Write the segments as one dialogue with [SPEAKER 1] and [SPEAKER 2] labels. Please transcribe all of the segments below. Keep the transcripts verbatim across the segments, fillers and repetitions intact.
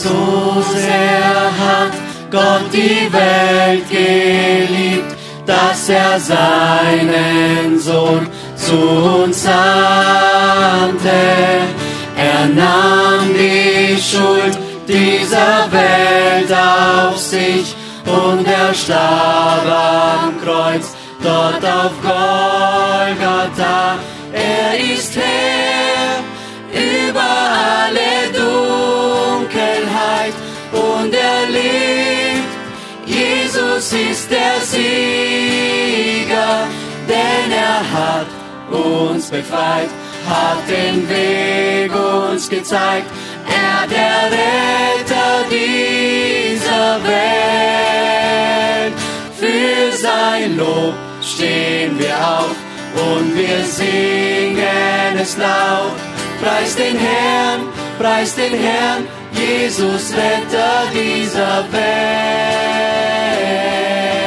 [SPEAKER 1] So sehr hat Gott die Welt geliebt, dass er seinen Sohn zu uns sandte. Er nahm die Schuld dieser Welt auf sich und er starb am Kreuz, dort auf Golgatha. Er ist Herr über alle Dunkelheit und er lebt. Jesus ist der Sieger, denn er hat uns befreit, hat den Weg uns gezeigt. Er der Retter dieser Welt. Für sein Lob stehen wir auf und wir singen es laut. Preis den Herrn, preis den Herrn, Jesus, Retter dieser Welt.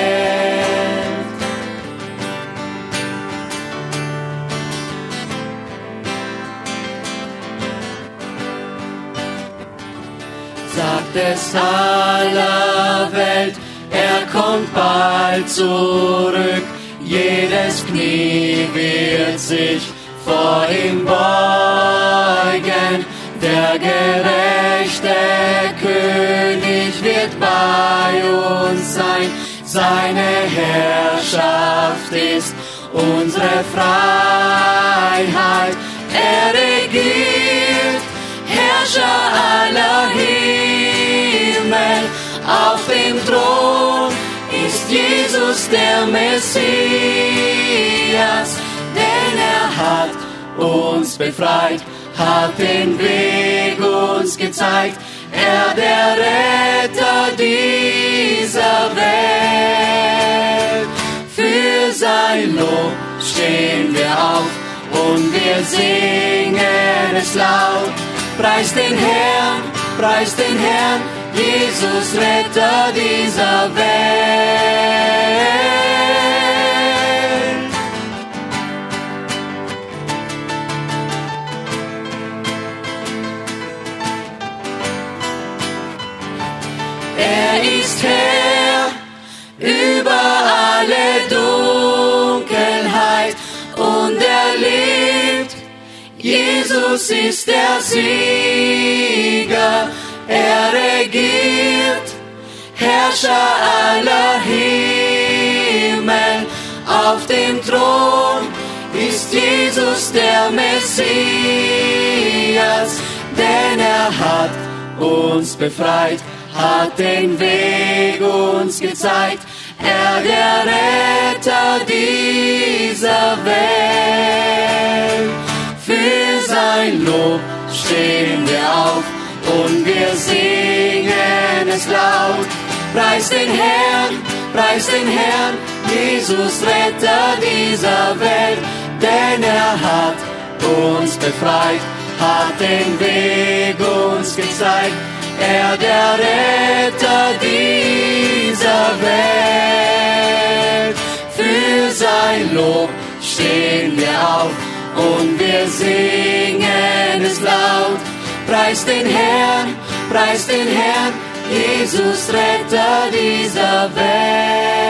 [SPEAKER 1] Sagt es aller Welt, er kommt bald zurück. Jedes Knie wird sich vor ihm beugen. Der gerechte König wird bei uns sein. Seine Herrschaft ist unsere Freiheit. Er regiert, Herrscher aller Himmel. Auf dem Thron ist Jesus der Messias, denn er hat uns befreit, hat den Weg uns gezeigt. Er der Retter dieser Welt. Für sein Lob stehen wir auf und wir singen es laut. Preis den Herrn, preis den Herrn, Jesus, Retter dieser Welt. Er ist Herr über alle Dunkelheit und er lebt. Jesus ist der Sieger. Er regiert, Herrscher aller Himmel. Auf dem Thron ist Jesus der Messias, denn er hat uns befreit, hat den Weg uns gezeigt. Er der Retter dieser Welt. Für sein Lob stehen wir auf und wir singen es laut. Preis den Herrn, preis den Herrn, Jesus, Retter dieser Welt. Denn er hat uns befreit, hat den Weg uns gezeigt. Er der Retter dieser Welt. Für sein Lob stehen wir auf und wir singen es laut. Preis den Herrn, preis den Herrn, Jesus, Retter dieser Welt.